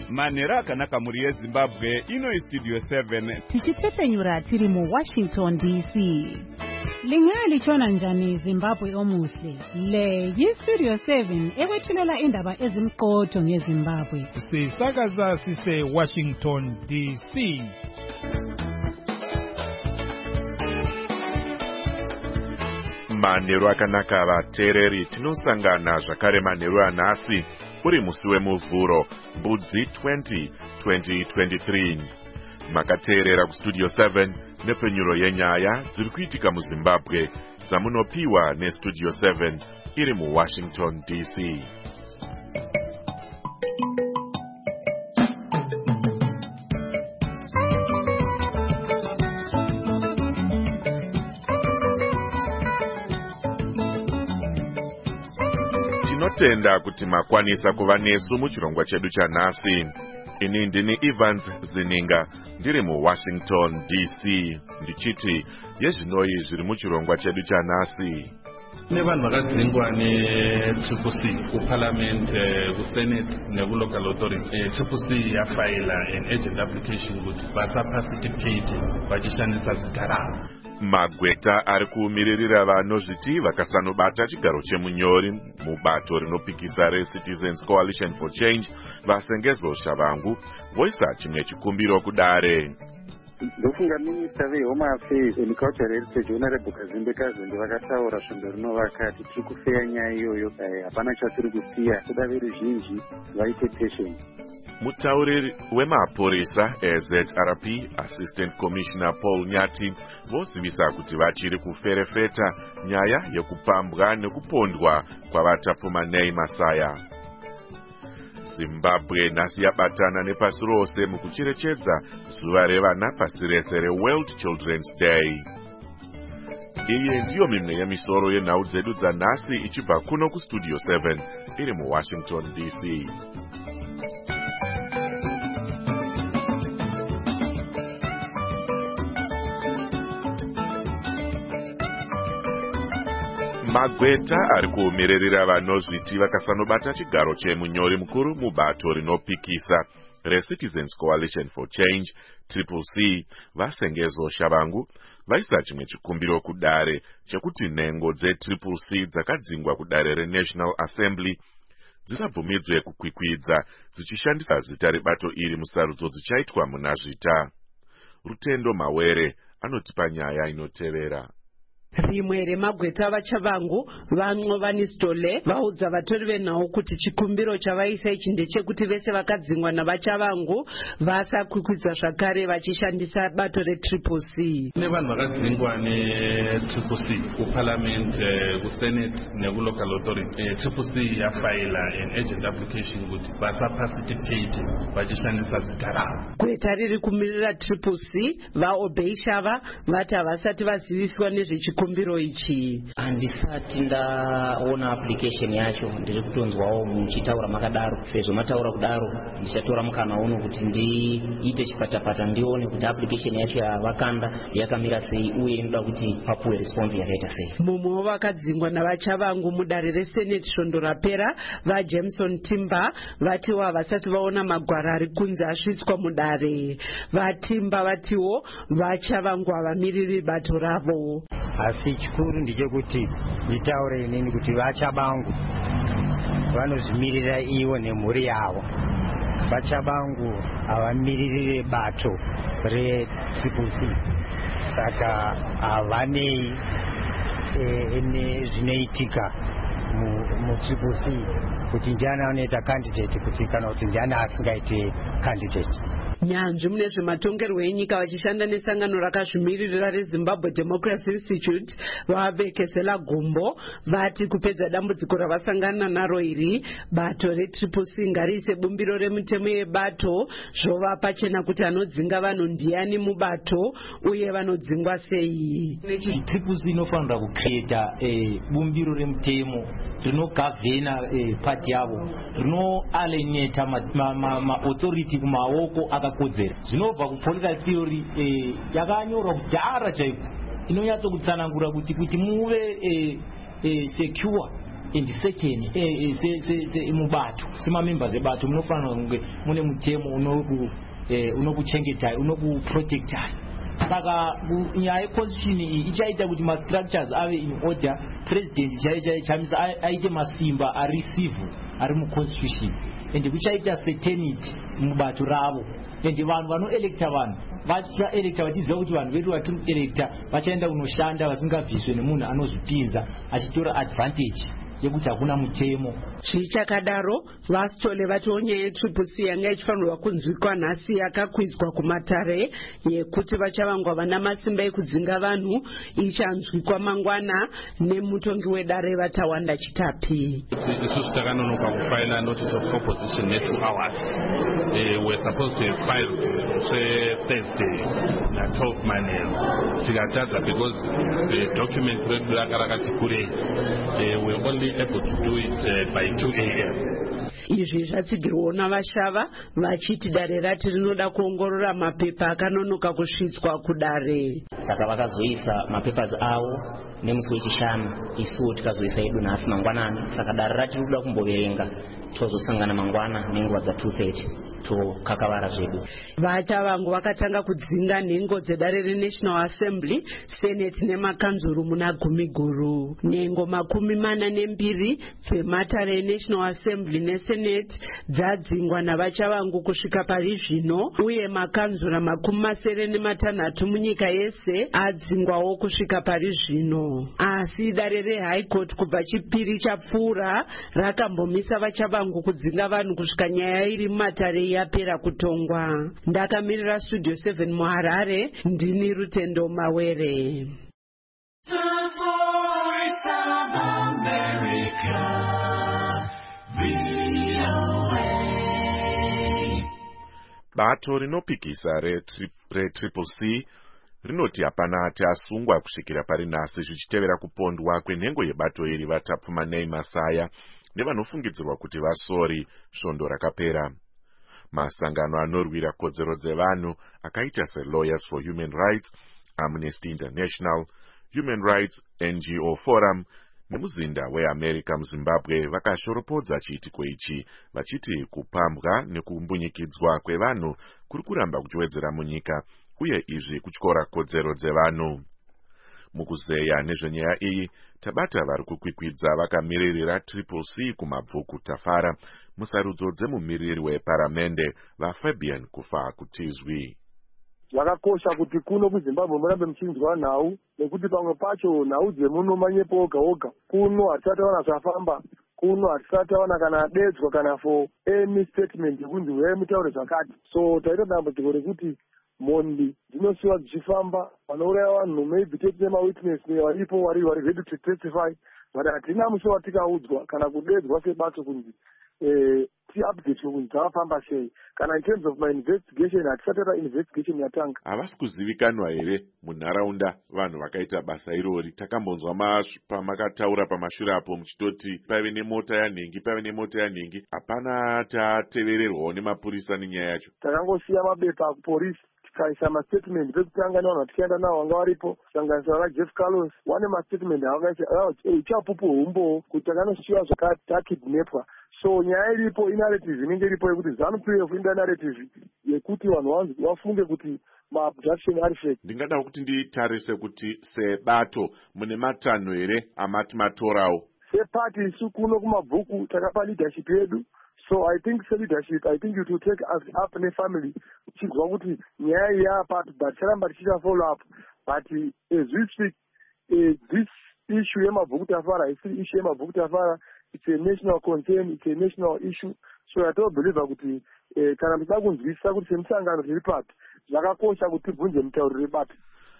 manhero akanaka muri yeZimbabwe. Ino Studio 7 tichitsepenyura tiri mu Washington DC. Lingalichona njani Zimbabwe omuhle? Le yiStudio 7 ekwethulela indaba ezimqotho ngeZimbabwe. Sisakaza sise Washington DC. Manhero akanaka vateereri, tinosangana zvakare manhero anhasi uri musi wemuvhuro Mbudzi 2023. Makateerera kuStudio 7 nepenyuro yenyaya dziri kuitika muZimbabwe dzamunopiwa neStudio 7 iri muWashington DC. Tinotenda kuti makwanisa kuva nesu muchirongwa chedu chanhasi. Ini ndini Evans Zininga ndiri muWashington DC ndichiti yezvinoi zviri muchirongwa chedu chanhasi. Nevanhu vakadzingwa neCCC kuParliament, kuSenate nekuLocal Authority. CCC yafaila an urgent application kuti vasaparticipate vachishandisa zita ravo. Magweta ari kumiririra vanozviti vakasanobata chigaro chemunyori mubato rinopikisa reCitizens Coalition for Change vasengezo Shavangu voisa chimwe chikumbiro kudare. Ndofunga Minister veHome Affairs and Cultural Heritage Honorable Kazimbe Kazimbe vakataura svondo rino vakati tiri kufeya nyaya iyoyo, hapana chatiri kusiya, kuda veruzhinji vaite patience. Mutauriri wemapurisa eZRP Assistant Commissioner Paul Nyati vozivisa kuti vachiri kuferefeta nyaya yekupambwa nekupondwa kwavatapfumanei Masaya. Zimbabwe nhasi yabatana nepasi rose mukucherechedza zuva revana pasi rese reWorld Children's Day. Iyi ndiyo mimwe yemisoro yenhau dzedu dzanhasi ichibva kuno kuStudio 7 iri muWashington DC. Magweta ari kumirira vanozviti vakasanobata chigaro chemunyori mukuru mubato rinopikisa reCitizens Coalition for Change CCC vasengezo Shavangu vaisa chimwe chikumbiro kudare chekuti nhengo dzeCCC dzakadzingwa kudare reNational Assembly dzisabvumidzwe kukwikwidza dzichishandisa zita rebato iri musarudzo dzichaitwa muna zvita. Rutendo Mawere anotipa nyaya inotevera. Rimwe remagweta vaChavangu van'ova neStole vaudza vatori venhau kuti chikumbiro chavaisa ichi ndechekuti vese vakadzingwa navaChavangu vasakwikwidza zvakare vachishandisa bato reCCC. Nevanhu vakadzingwa neCCC kuParliament, kuSenate nekuLocal Authority. CCC yafaila an urgent application kuti vasaparticipate vachishandisa zita ravo. Gweta riri kumirira CCC vaObey Shava vati havasati vaziviswa nezvechikumbiro ichi. Handisati ndaona application yacho, ndiri kutonzwawo muchitaura makadaro. Sezvo mataura kudaro ndichatora mukana uno kuti ndiite chipatapata ndione kuti application yacho yavakanda yakamira sei uye inoda kuti papuwe response yakaita sei. Mumwe vakadzingwa navaChavangu mudare reSenate svondo rapera vaJameson Timber vatiwo havasati vaona magwara ari kunze asvitswa mudare. VaTimber vatiwo vaChavangu havamiriri bato ravo. Asi chikuru ndechekuti nditaure inini kuti vaChavangu vanozvimirira ivo nemhuri yavo. VaChavangu havamiriri bato reCCC, saka havanei nezvinoitika muCCC kuti ndiani anoita candidate kuti kana kuti ndiani asingaite candidate. Nyanzvi mune zvematongerwo enyika vachishanda nesangano rakazvimirira reZimbabwe Democracy Institute vavekezela gumbo vati kupedza dambudziko ravasangana naro iri bato reCCC ngariise bumbiro remutemo yebato zvova pachena kuti anodzinga vanhu ndiani mubato uye vanodzingwa sei. CCC inofanira kukreta bumbiro remutemo rinogavhena pati yavo rinoalienata maauthority kumaoko akakodzera. Zvinobva kupolitical theory yakanyorwa kudhara chaiko inonyatsokutsanangura kuti muve secure and certain mubato semamembers ebato munofanira kunge mune mutemo unokuchengetai unokuprotectai. Saka nyaya yeconstitution iyi ichaita kuti mastructures ave in order. President chamisa aite masimba areceive ari muconstitution and kuchaita certainty mubato ravo and vanhu vanoelecta vanhu vachaelecta vachiziva kuti vanhu vedu vatinoelecta vachaenda kunoshanda vasingabviswe nemunhu anozvipinza achitora advantage yekuti hakuna mutemo. Zvichakadaro vasitole vatiwo nyaya yetriplec yanga ichifanirwa kunzwikwa nhasi yakakwizwa kumatare yekuti vachavangwa vana masimba ekudzinga vanhu ichanzwikwa mangwana nemutongi wedare Vatawanda Chitapi. Isusu takanonoka kufaila notice of opposition ne2 hours. We're supposed to have filed Thursday na 12 manel. Tikatadza because the document redu rakati kurei. We're only able to do it by 2 a.m. Izvi zvatsigirwawo navashava vachiti dare rati rinoda kuongorora mapepa akanonoka kusvitswa kudare. Saka vakazoisa mapepers avo nemusi wechishanu, isuwo tikazoisa edu nhasi mangwanani. Saka dare rati rinoda kumboverenga tozosangana mangwana nenguva dza2:30 tokakavara zvedu. Vatavangu vakatanga kudzinga nhengo dzedare reNational Assembly, Senate nemakanzuru muna Gumiguru. Nhengo 42 dzematare eNational Assembly neSenate dzadzingwa navachavangu kusvika pari zvino, uye makanzura 76 munyika yese adzingwawo kusvika pari zvino. Asi dare reHigh Court kubva chipiri chapfuura rakambomisa vachavangu kudzinga vanhu kusvika nyaya iri mumatare yapera kutongwa. Ndakamirira Studio 7 muHarare, ndini Rutendo Mawere. The Voice of America, VOA. Bato rinopikisa reTCCC rinoti hapana ati asungwa kusvikira pari nhasi zvichitevera kupondwa kwenhengo yebato iri Vatapfumanei Masaya nevanofungidzirwa kuti vasori svondo rakapera. Masangano anorwira kodzero dzevanhu akaita seLawyers for Human Rights, Amnesty International, Human Rights NGO Forum nemuzinda weAmerica muZimbabwe vakashoropodza chiitiko ichi vachiti kupambwa nekumbunyikidzwa kwevanhu kuri kuramba kuchiwedzera munyika uye izvi kutyora kodzero dzevanhu. Mukuzeya nezvenyaya iyi tabata vari kukwikwidza vakamiririra CCC kumabvuku Tafara musarudzo dzemumiriri weparamende vaFabian Kufa Kutizwi. Zvakakosha kuti kuno kuZimbabwe murambe muchinzwa nhau nekuti pamwe pacho nhau dzemuno manyepo oga oga kuno hatisati taona zvafamba, kuno hatisati taona kana adedzwa kana for any statement yekunzi uyai mutaure zvakati. So taita dambudziko rekuti mhondi dzinosiwa dzichifamba, vanouraya vanhu maybe tete mawitness varipo vari ready to testify, but hatina musi watikaudzwa kana kudedzwa sebato kunzi ti-update kunzi dzavafamba sei, kana in terms of my investigation hatisatata investigation yatanga. Havasi kuzivikanwa here munharaunda vanhu vakaita basa irori? Takambonzwa pamakataura pamashure apo muchitoti pave nemota yanhengi, hapana tatevererwawo nemapurisa nenyaya yacho. Takangosiya mabepa akupolisi tikaisa mastatement pekutanga nevanhu vatichaenda navo vanga varipo, kusanganisira vaJeff Carlos, vane mastatement avakaisa ichapupu humbo kuti takanoshiwa zvakati takidnapwa. So nyaya iripo inarrative inenge iripo yekuti ZANU-PF ine narrative yekuti vanhu vafunge kuti maabduction ari fake. Ndingada kuti nditarise kuti sebato mune matanho here amati matorawo. Sepati isu kuno kumabvuku takapa leadership yedu. So I think leadership, I think it will take us up nefamily chizwa kuti nyaya iyi yapati but charamba tichita follow up. But as we speak, this issue yemabvuku Tafara isiri issue yemabvuku Tafara. It's a national concern, it's a national issue. So I don't believe kuti kana mtaka kunzwisa kuti semusangano tiri papi zvakakosha kuti tibvunze mutauriri bata.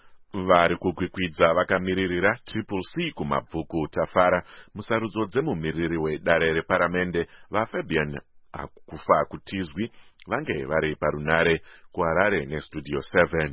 Vari kukwikwidza vakamiririra CCC kumabvuku Tafara musarudzo dzemumiriri wedare reparamende vaFabian Kufa Kutizwi vange vari parunare kuHarare neStudio 7.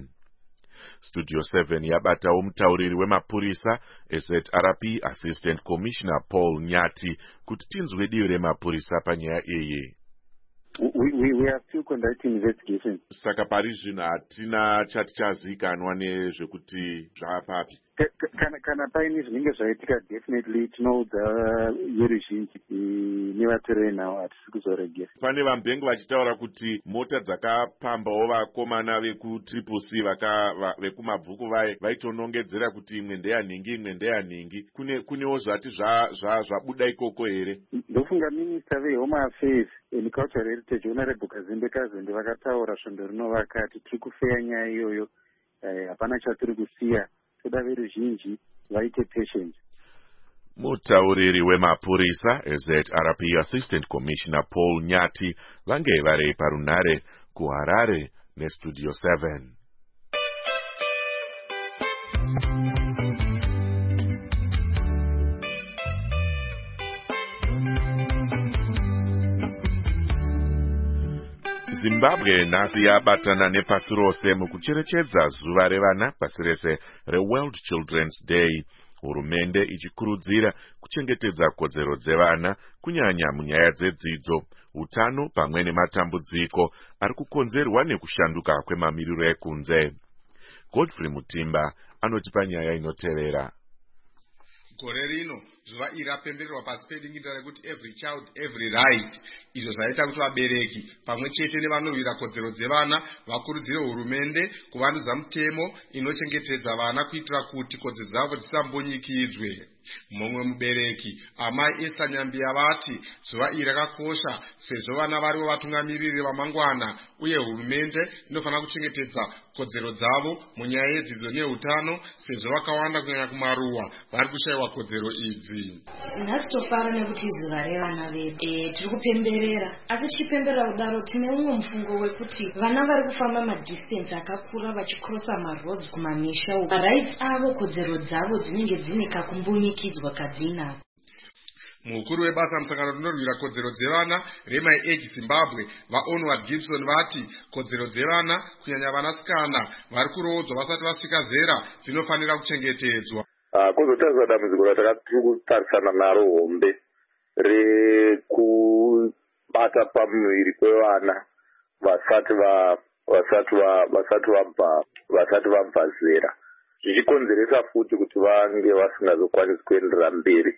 Studio 7 yabatawo mutauriri wemapurisa SZRP Assistant Commissioner Paul Nyati kuti tinzwe divi remapurisa panyaya iyi. We are still conducting investigations. Saka pari zvino hatina chatichazikanwa nezvekuti zvaapapi. Kana paine zvinenge zvaitika definitely tinoudza veruzhinji nevatorei nawo hatisi kuzoregesa. Pane vambengu vachitaura kuti mota dzakapambawo vakomana vekutriple C vekumabvuku vaitonongedzera kuti imwe ndeyanhingi imwe ndeyanhingi. Kunewo zvati zvabuda ikoko here? Ndofunga minista vehome affairs and cultural heritage honorable Kazimbe Kazembe vakataura svondo rino vakati tiri kufeya nyaya iyoyo, hapana chatiri kusiya, toda veruzhinji vaite patience. Mutauriri wemapurisa ZRP Assistant Commissioner Paul Nyati vange vari parunare kuHarare neStudio 7. Zimbabwe nhasi yabatana nepasi rose mukucherechedza zuva revana pasi rese reWorld Children's Day. Hurumende ichikurudzira kuchengetedza kodzero dzevana kunyanya munyaya dzedzidzo, utano pamwe nematambudziko ari kukonzerwa nekushanduka kwemamiriro ekunze. Godfrey Mutimba anotipa nyaya inotevera. Gore rino zuva iri rapembererwa pasi pedingindira rekuti every child every right, izvo zvaita kuti vabereki pamwe chete nevanorwira kodzero dzevana vakurudzire hurumende kuvandudza mutemo inochengetedza vana kuitira kuti kodzero dzavo dzisambonyikidzwe. Mumwe mubereki amai Esther Nyambia vati zuva iri rakakosha sezvo vana varivo vatungamiriri vamangwana uye hurumende inofanira kuchengetedza kodzero dzavo munyaya yedzidzo neutano sezvo vakawanda kunyanya kumaruwa vari kushayiwa kodzero idzi. Nhasi tofara nekuti zuva revana vedu tiri kupemberera, asi tichipemberera kudaro tine umwe mufungo wekuti vana vari kufamba madistance akakura vachikrosa maroads kumamisha uko, rights avo kodzero dzavo dzinenge dzine kakumbunyikidzwa kadzinako. Mukuru webasa musangano rinorwira kodzero dzevana reMy Age Zimbabwe vaOnward Gibson vati kodzero dzevana kunyanya vanasikana vari kurodzwa vasati vasvika zera dzinofanira kuchengetedzwa. Kwozotariswa dambudziko ratakatiri kutarisana naro hombe rekubata pamuviri kwevana vasati vabva zera, zvichikonzeresa futi kuti vange vasingazokwanisi kuenderera mberi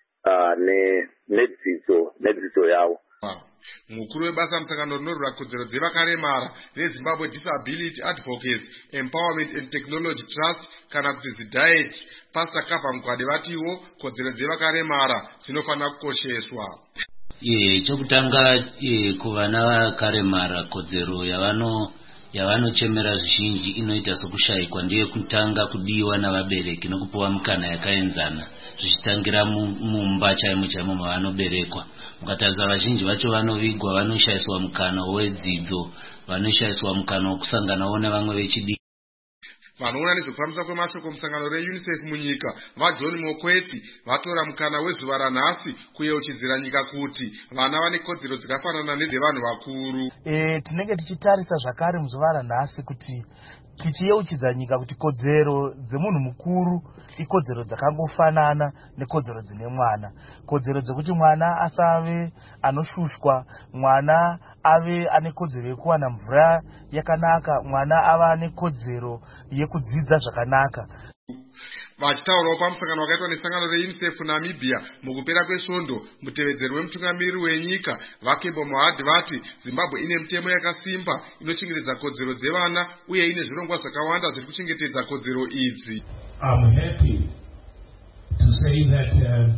nedzidzo yavo. Mukuru webasa musangano rinorwira kodzero dzevakaremara reZimbabwe Disability Advocates Empowerment and Technology Trust kana kuti ZDIET, Pastor Kapa Mkwade vatiwo kodzero dzevakaremara dzinofanira kukosheswa. Chokutanga kuvana vakaremara kodzero yavanochemera zvizhinji inoita sokushayikwa ndiye kutanga kudiwa navabereki nokupiwa mukana yakaenzana zvichitangira mumba chaimo mavanoberekwa. Mukatarisa vazhinji vacho vanovigwa, vanoshayiswa mukana wedzidzo, vanoshayiswa mukana wokusanganawo nevamwe vechidiki. Vanoona nezvekufambisa kwemashoko musangano reUNICEF munyika vaJohn Mokwetsi vatora mukana wezuva ranhasi kuyeuchidzira nyika kuti vana vane kodzero dzakafanana nedzevanhu vakuru. Tinenge tichitarisa zvakare muzuva ranhasi kuti tichiyeuchidza nyika kuti kodzero dzemunhu mukuru ikodzero dzakangofanana nekodzero dzine mwana. Kodzero dzekuti mwana asave anoshushwa, mwana ave ane kodzero yekuwana mvura yakanaka, mwana ava ane kodzero yekudzidza zvakanaka. Vachitaurawo pamusangano wakaitwa nesangano reUNICEF Namibia mukupera kwesvondo, mutevedzeri wemutungamiriri wenyika vaKembo Mohadi vati Zimbabwe ine mitemo yakasimba inochengetedza kodzero dzevana uye ine zvirongwa zvakawanda zviri kuchengetedza kodzero idzi. I'm happy to say that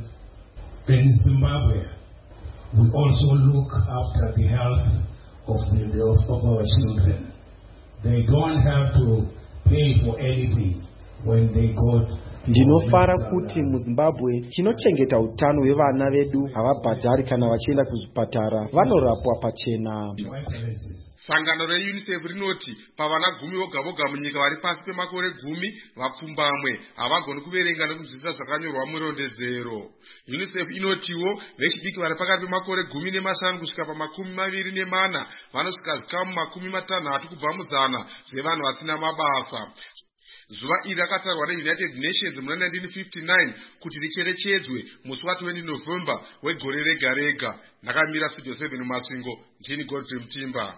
in Zimbabwe we also look after the health of our children. They don't have to pay for anything when they go. Ndinofara kuti muZimbabwe tinochengeta utano hwevana vedu, havabhadhari kana vachienda kuzvipatara, vanorapwa pachena. Sangano reUNICEF rinoti pavana 10 voga voga munyika vari pasi pemakore 10 vapfumbamwe havagoni kuverenga nekunzwisisa zvakanyorwa murondedzero. UNICEF inotiwo vechidiki vari pakati pemakore 15 kusvika pa24 vanosvika zvikamu 60 kubva muzana zvevanhu vasina mabasa. zuva iri rakatarwa neunited nations muna 1959 kuti richerechedzwe musi wa20 November wegore rega rega. Ndakamira Studio 7 Masvingo, ndini Godfrey Mutimba.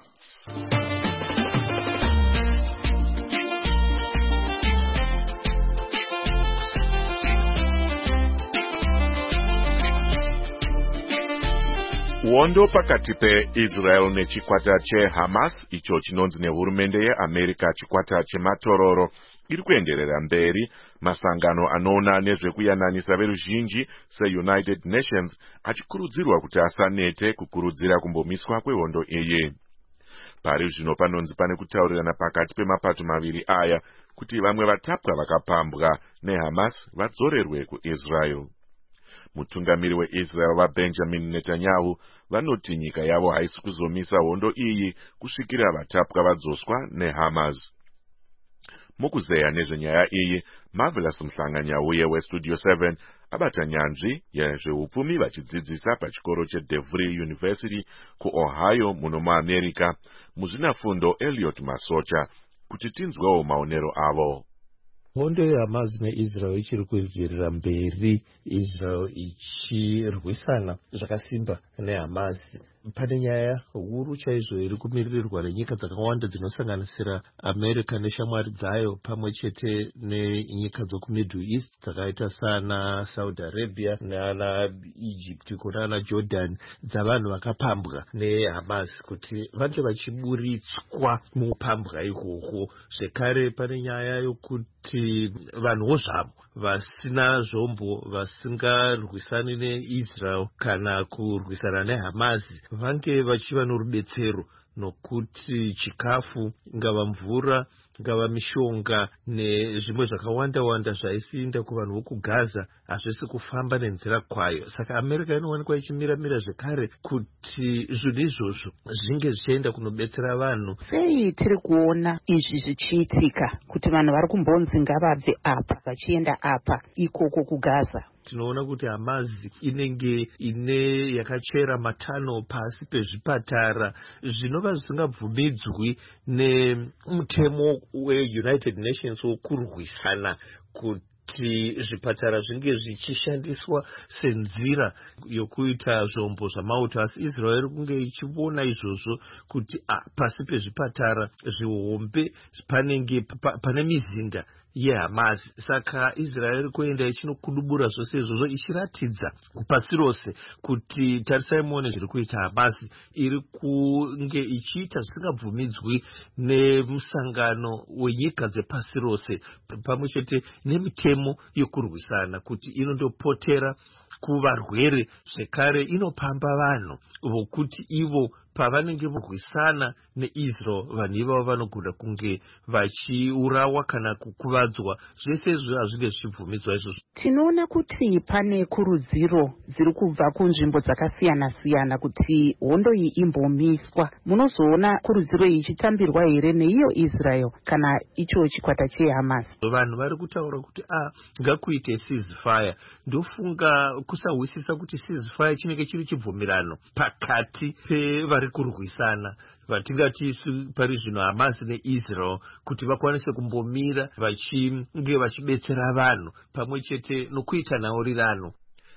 Hondo pakati peIsrael nechikwata cheHamas, icho chinonzi nehurumende yeAmerica chikwata chematororo, iri kuenderera mberi. Masangano anoona nezvekuyananisa veruzhinji seUnited Nations achikurudzirwa kuti asanete kukurudzira kumbomiswa kwehondo iyi. Pari zvino panonzi pane kutaurirana pakati pemapato maviri aya kuti vamwe vatapwa vakapambwa neHamas vadzorerwe kuIsrael. Mutungamiri weIsrael vaBenjamin Netanyahu vanoti nyika yavo haisi kuzomisa hondo iyi kusvikira vatapwa vadzoswa neHamas. Mukuzeya nezvenyaya iyi, Marvelous Mhlanganyauye weStudio 7 abata nyanzvi yezveupfumi vachidzidzisa pachikoro cheDevry University kuOhio muno muAmerica. Muzvinafundo Elliot Masocha kuti tinzwewo maonero avo. Hondo yeHamas neIsrael ichiri kuenderera mberi, Israel ichirwisana zvakasimba neHamas. Pane nyaya huru chaizvo iri kumiririrwa nenyika dzakawanda dzinosanganisira America neshamwari dzayo pamwe chete nenyika dzokuMiddle East dzakaita sana Saudi Arabia nana Egypt kunana Jordan, dzavanhu vakapambwa neHamas kuti vange vachiburitswa mupambwa ikoko. Zvekare pane nyaya yokuti vanhuwo zvavo vasina zvombo vasingarwisani neIsrael kana kurwisana neHamas vange vachiva norubetsero, nokuti chikafu, ngava mvura, ngava mishonga nezvimwe zvakawanda-wanda zvaisinda kuvanhu vokuGaza hazvisi kufamba nenzira kwayo. Saka America inowanikwa ichimira-mira zvekare kuti zvinhu izvozvo zvinge zvichienda kunobetsera vanhu. Sei tiri kuona izvi zvichiitika kuti vanhu vari kumbonzi ngavabve apa vachienda apa ikoko kuGaza? Tinoona kuti Hamas inenge ine yakachera matano pasi pezvipatara zvinova zvisingabvumidzwi nemutemo weUnited Nations wokurwisana kuti zvipatara zvinge zvichishandiswa senzira yokuita zvombo zvamauto. Asi Israel iri kunge ichiona izvozvo kuti pasi pezvipatara zvihombe panenge pane mizinda yeHamas. Saka Israel kuenda ichinokudubura zvose izvozvo ichiratidza pasi rose kuti tarisai muone zviri kuita Hamas. Iri kunge ichiita zvisingabvumidzwi nemusangano wenyika dzepasi rose pamwe chete nemitemo yokurwisana kuti inondopotera kuvarwere, zvekare inopamba vanhu vokuti ivo pavanenge vorwisana neIsrael vanhu ivavo vanogona kunge vachiurawa kana kukuvadzwa. Zvese izvo hazvinge zvichibvumidzwa izvozvo. Tinoona kuti pane kurudziro dziri kubva kunzvimbo dzakasiyana-siyana kuti hondo iyi imbomiswa. Munozoona kurudziro iyi ichitambirwa here neiyo Israel kana icho chikwata cheHamas? Vanhu vari kutaura kuti ngakuite ceasefire. Ndofunga kusahwisisa kuti ceasefire chinenge chiri chibvumirano pakati pevari kurwisana, vatingati pari zvino Hamas neIsrael, kuti vakwanise kumbomira vachinge vachibetsera vanhu pamwe chete nokuita nhaurirano.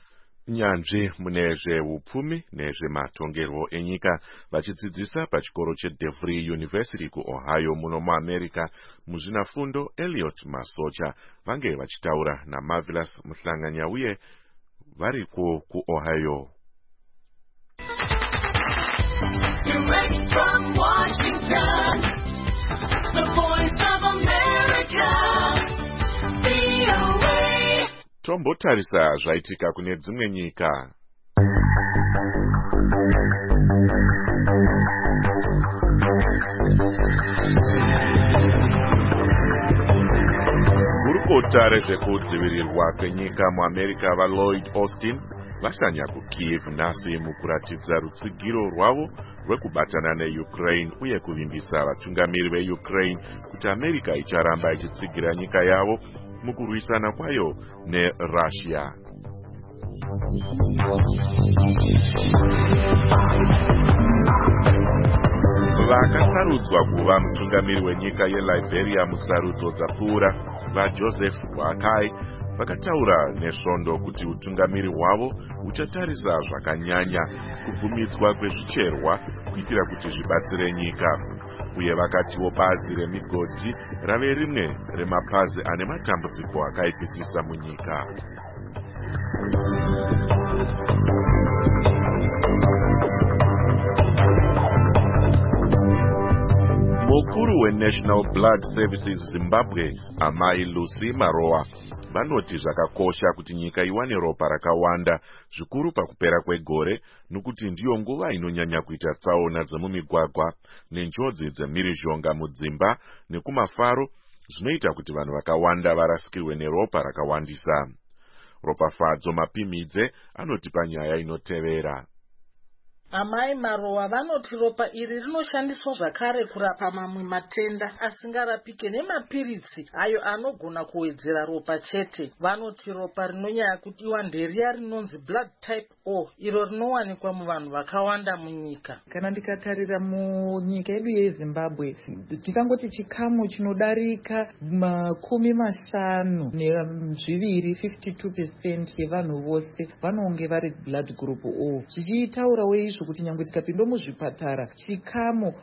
Nyanzvi mune zveupfumi nezvematongerwo enyika vachidzidzisa pachikoro cheDevry University kuOhio muno muAmerica. Muzvinafundo Elliot Masocha vange vachitaura naMarvelous Mhlanganyauye variko kuOhio. Direct from Washington, the voice of America, VOA. Tombotarisa zvaitika kune dzimwe nyika. Gurukota rezvekudzivirirwa kwenyika muAmerica vaLloyd Austin vashanya kuKiev nhasi mukuratidza rutsigiro rwavo rwekubatana neUkraine uye kuvimbisa vatungamiri veUkraine kuti America icharamba ichitsigira nyika yavo mukurwisana kwayo neRussia. Vakasarudzwa kuva mutungamiri wenyika yeLiberia musarudzo dzapfuura vaJoseph Boakai vakataura nesvondo kuti utungamiri hwavo uchatarisa zvakanyanya kubvumidzwa kwezvicherwa kuitira kuti zvibatsire nyika. Uye vakatiwo bazi remigodhi rave rimwe remapazi ane matambudziko akaipisisa munyika. Mukuru weNational Blood Services Zimbabwe, Amai Lucy Maroa, vanoti zvakakosha kuti nyika iwane ropa rakawanda zvikuru pakupera kwegore nokuti ndiyo nguva inonyanya kuita tsaona dzemumigwagwa nenjodzi dzemhirizhonga mudzimba nekumafaro zvinoita kuti vanhu vakawanda varasikirwe neropa rakawandisa. Ropafadzo Mapimidze anotipa nyaya inotevera. Amai Maroa vanoti ropa iri rinoshandiswa zvakare kurapa mamwe matenda asingarapike nemapiritsi ayo anogona kuwedzera ropa chete. Vanoti ropa rinonyanya kudiwa nderiya rinonzi blood type O, iro rinowanikwa muvanhu vakawanda munyika. Kana ndikatarira munyika yedu yeZimbabwe, tikangoti chikamu chinodarika 52 yevanhu vose vanonge vari blood group O. Zvichitaurawo izvo kuti nyangwe tikapindwa muzvipatara chikamu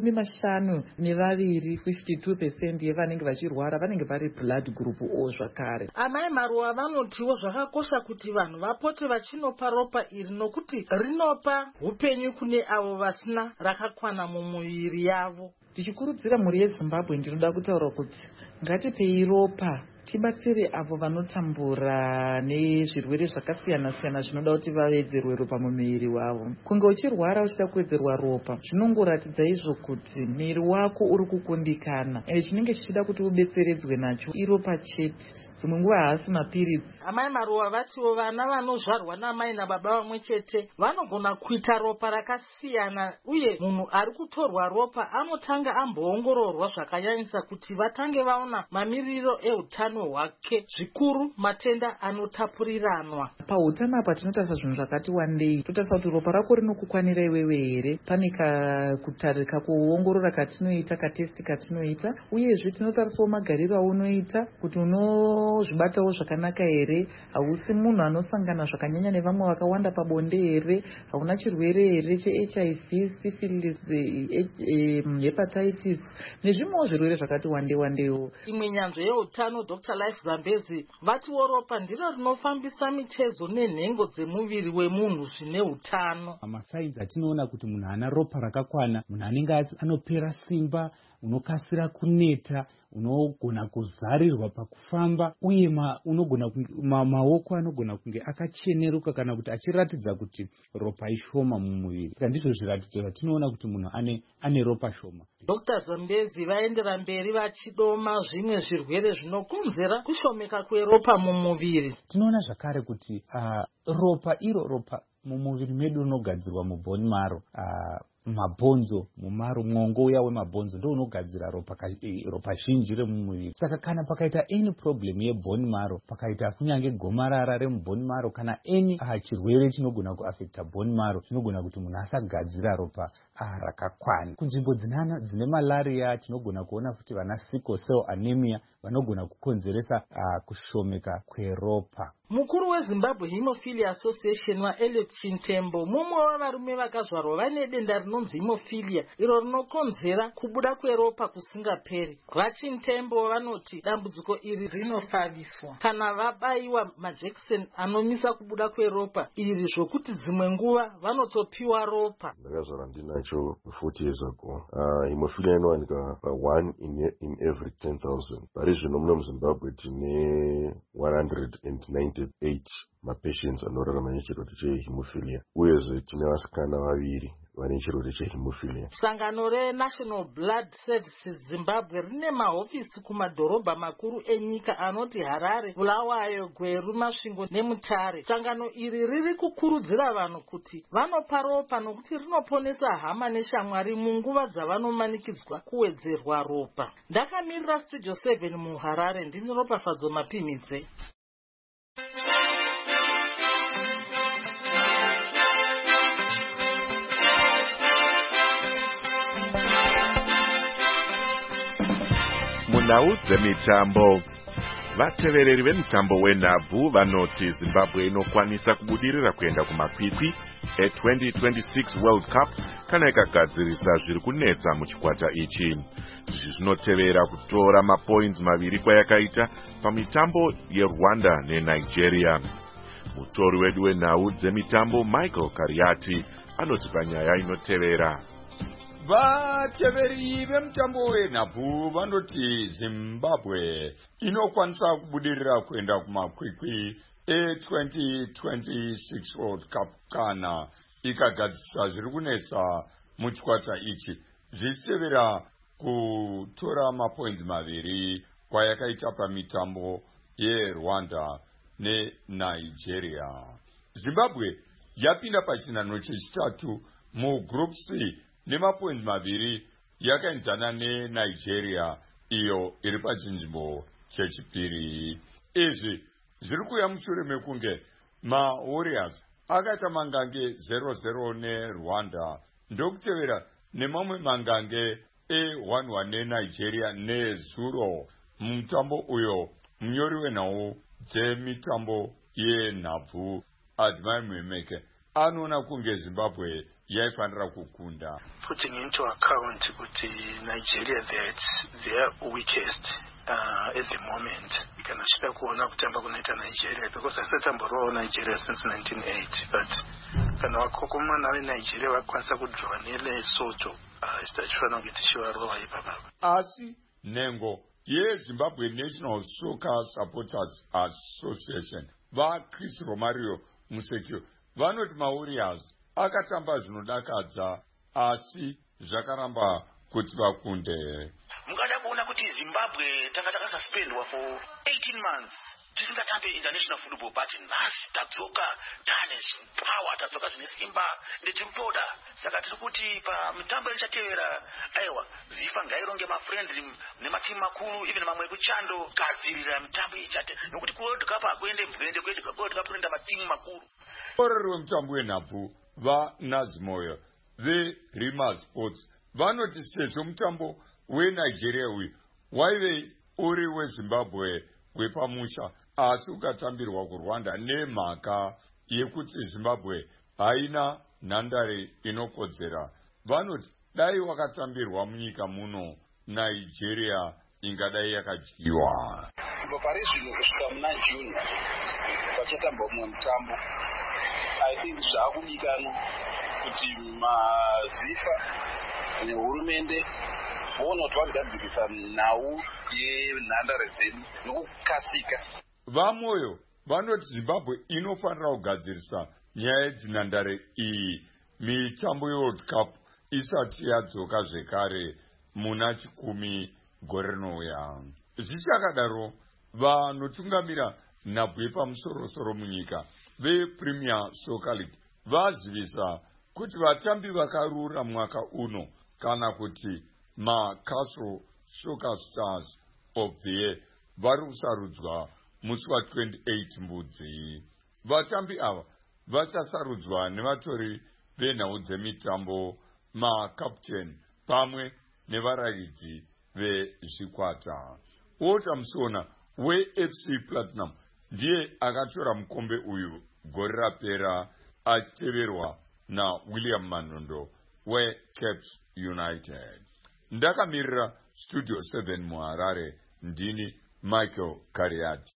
52 yevanenge vachirwara vanenge vari blood group O zvakare. Amai Maroa vanotiwo zvakakosha kuti vanhu vapote vachinopa ropa iri nokuti rinopa upenyu kune avo vasina rakakwana mumuviri yavo. Tichikurudzira mhuri yeZimbabwe, ndinoda kutaura kuti ngatipei ropa tibatsire avo vanotambura nezvirwere zvakasiyana-siyana zvinoda kuti vawedzerwe ropa mumuviri wavo. Kunge uchirwara uchida kuwedzerwa ropa zvinongoratidza izvo kuti muviri wako uri kukundikana, chinenge chichida kuti ubetseredzwe nacho iropa chete, dzimwe nguva haasi mapiritsi. Amai Maroa vatiwo vana vanozvarwa namai nababa vamwe chete vanogona kuita ropa rakasiyana, uye munhu ari kutorwa ropa anotanga amboongororwa zvakanyanyisa kuti vatange vaona mamiriro eutano hwake, zvikuru matenda anotapuriranwa. Pautano apa tinotarisa zvinhu zvakati wandei. Totarisa kuti ropa rako rinokukwanira iwewe here, pane kuongorora katinoita, katesti katinoita, uyezve tinotarisawo magariro aunoita kuti unozvibatawo zvakanaka here, hausi munhu anosangana zvakanyanya nevamwe vakawanda pabonde here, hauna chirwere here cheHIV, syphilis, hepatitis nezvimwewo zvirwere zvakati wandeiwo. Imwe nyanzvo yeutano Dr. Life Zambezi vatiwo ropa ndiro rinofambisa mitezo nenhengo dzemuviri wemunhu zvine utano. Masainzi atinoona kuti munhu ana ropa rakakwana, munhu anenge anopera simba, unokasira kuneta, unogona kuzarirwa pakufamba, uye maoko anogona kunge akacheneruka kana kuti achiratidza kuti ropa ishoma mumuviri. Saka ndizvo zviratidzo zvatinoona kuti munhu ane ropa shoma. Dr. Zambezi vaendera mberi vachidoma zvimwe zvirwere zvinokonzera kushomeka kweropa mumuviri. Tinoona zvakare kuti ropa mumuviri medu unogadzirwa mubhoni maro, mabhonzo mumaro, mwongo uya wemabhonzo ndio unogadzira ropa zhinji remumuviri. Saka kana pakaita any problem yebhoni maro, pakaita kunyange gomarara remubhoni maro kana any chirwere chinogona kuafekta bhoni maro, chinogona kuti munhu asagadzira ropa rakakwana. Kunzvimbo dzine malaria tinogona kuona futi vana sickle cell anemia vanogona kukonzeresa kushomeka kweropa. Mukuru weZimbabwe Hemophilia Association waEliot Chintembo mumwe wavarume vakazvarwa vane denda rinonzi hemophilia, iro rinokonzera kubuda kweropa kusingaperi. VaChintembo vanoti dambudziko iri rinofadiswa kana vabaiwa majekiseni anomisa kubuda kweropa iri, zvokuti dzimwe nguva vanotopiwa ropa. Ndakazvarwa ndinacho 40 years ago. Hemophilia inowanika 1 in every 10,000. Pari zvino muno muZimbabwe tine 198 mapatients anorarama nechirwere chehemophilia, uyezve tine vasikana 2 vane chirwere chehemophilia. Sangano reNational Blood Services Zimbabwe rine mahofisi kumadhorobha makuru enyika anoti Harare, Bulawayo, Gweru, Masvingo neMutare. Sangano iri riri kukurudzira vanhu kuti vanopa ropa nokuti rinoponesa hama neshamwari munguva dzavanomanikidzwa kuwedzerwa ropa. Ndakamirira Studio 7 muHarare, ndini Ropafadzo Mapimidze. nhau dzemitambo. Vatevereri vemutambo wenhabvu vanoti Zimbabwe inokwanisa kubudirira kuenda kumakwikwi e2026 World Cup kana ikagadzirisa zviri kunetsa muchikwata ichi. Izvi zvinotevera kutora mapoints maviri kwayakaita pamitambo yeRwanda neNigeria. Mutori wedu wenhau dzemitambo Michael Kariati anoti panyaya inotevera. Vateveri vemutambo wenhabvu vanoti Zimbabwe inokwanisa kubudirira kuenda kumakwikwi e2026 World Cup kana ikagadzirisa zviri kunetsa muchikwata ichi, zvichitevera kutora mapoints maviri kwayakaita pamitambo yeRwanda neNigeria. Zimbabwe yapinda pachinhanho chechitatu mugroup C nemapoints maviri yakaenzana neNigeria iyo iri pachinzvimbo chechipiri. Izvi zviri kuya mushure mekunge maWarriors akaita mangange 0-0 neRwanda ndokutevera nemamwe mangange e1-1 neNigeria nezuro. Mutambo uyo munyori wenhau dzemitambo yenhabvu Admai Mwemeke anoona kunge Zimbabwe yaifanira kukunda. Putting into account kuti Nigeria that's their weakest at the moment. Ikanasvika kuona kutamba kunoita Nigeria because asatamborawo Nigeria since 1980, but kana vakokomana veNigeria vakwanisa kudrowa neLesotho tichafanira kuti tichivarowa ipapa. Asi nhengo yeZimbabwe National Soccer Supporters Association vaChris Romario Musekio vanoti maWarriors akatamba zvinodakadza asi zvakaramba kuti vakunde. Mungada kuona kuti Zimbabwe tanga takasuspendwa for 18 months tisingatambe international football, but nhasi tadzoka tane power, tadzoka zvine simba ndetirikutoda. Saka tiri kuti pamitambo ichateera aiwa zifa ngaironge mafriendly nematimu makuru even mamwe ekuchando gadzirira mitambo ichate nokuti kuworld cup akuende mvende kwete World Cup kuenda matimu makuru. Mukoreri wemutambo wenhabvu vaNazimoyo veRima Sports vanoti sezvo mutambo weNigeria uyu waive uri weZimbabwe wepamusha asi ukatambirwa kuRwanda nemhaka yekuti Zimbabwe haina nhandare inokodzera, vanoti dai wakatambirwa munyika muno Nigeria ingadai yakadyiwa. Pari zvino kusvika muna June pachatambwa mumwe mutambo, I think zvaakudikanwa kuti mazifa nehurumende voona kuti vagadzirisa nhau yenhandare dzedu nokukasika. Vamoyo vanoti Zimbabwe inofanira kugadzirisa nyaya yedzinhandare iyi mitambo yeWorld Cup isati yadzoka zvekare muna chikumi gore rinouya. Zvichakadaro vanotungamira nhabvu yepamusoro-soro munyika vePremier Soccer League vazivisa kuti vatambi vakarura mwaka uno kana kuti maCastle Soccer Stars of the Year vari kusarudzwa musi wa28 Mbudzi. Vatambi ava vachasarudzwa nevatori venhau dzemitambo, makapteni pamwe nevaraidzi vezvikwata. Walter Musona weFC Platinum ndiye akatora mukombe uyu gore rapera achiteverwa naWilliam Manondo weCaps United. Ndakamirira Studio 7 muHarare, ndini Michael Kariati.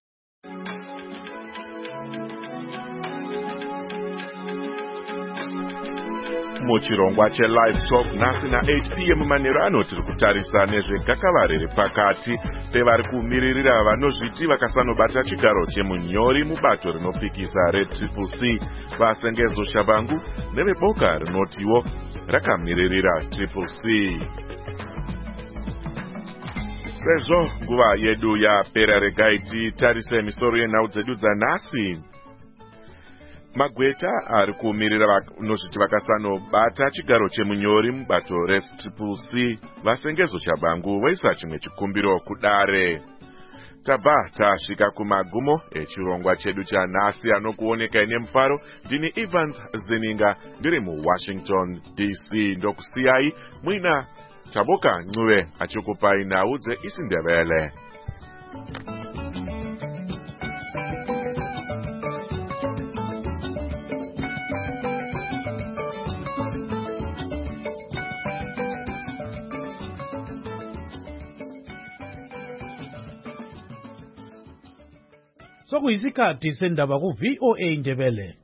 Muchirongwa cheLive Talk nhasi na8 PM manheru ano tiri kutarisa nezvegakava riri pakati pevari kumiririra vanozviti vakasanobata chigaro chemunyori mubato rinopikisa reCCC vasengezo Shabangu neveboka rinotiwo rakamiririra CCC. Sezvo nguva yedu yapera, regai titarise misoro yenhau dzedu dzanhasi. Magweta ari kumirira vanozviti vakasanobata chigaro chemunyori mubato reCCC vasengezo Shabangu voisa chimwe chikumbiro kudare. Tabva tasvika kumagumo echirongwa chedu chanhasi anokuoneka ine mufaro. Ndini Evans Zininga ndiri muWashington DC, ndokusiyai muina Taboka Ncube achikupai nhau dzeIsiNdebele. Sokuyisikhathi sendaba ku VOA Ndebele.